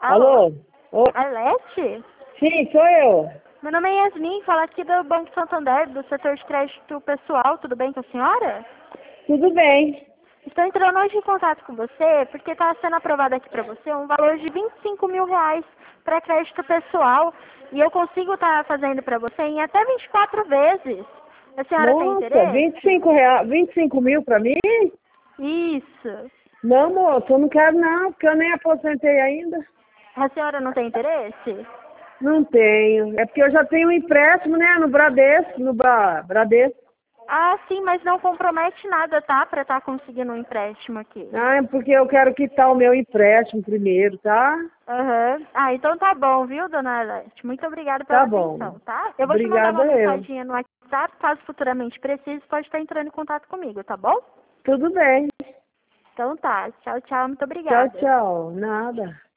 Alô? Alete? Sim, sou eu. Meu nome é Yasmin, falo aqui do Banco Santander, do setor de crédito pessoal. Tudo bem com a senhora? Tudo bem. Estou entrando hoje em contato com você porque está sendo aprovado aqui para você um valor de R$ 25.000 para crédito pessoal e eu consigo estar fazendo para você em até 24 vezes. A senhora tem Nossa, interesse? 25 reais, 25 mil pra mim? Isso. Não, moço, eu não quero não, porque eu nem aposentei ainda. A senhora não tem interesse? Não tenho. É porque eu já tenho um empréstimo, né, no Bradesco, Bradesco. Ah, sim, mas não compromete nada, tá? Para estar conseguindo um empréstimo aqui. Ah, é porque eu quero quitar o meu empréstimo primeiro, tá? Aham. Ah, então tá bom, viu, dona Alete? Muito obrigada pela Tá bom. atenção, tá? Eu vou te mandar Obrigada uma eu. mensaginha no WhatsApp, caso futuramente precise, pode estar entrando em contato comigo, tá bom? Tudo bem. Então tá. Tchau, tchau. Muito Tchau, obrigada. tchau. Nada.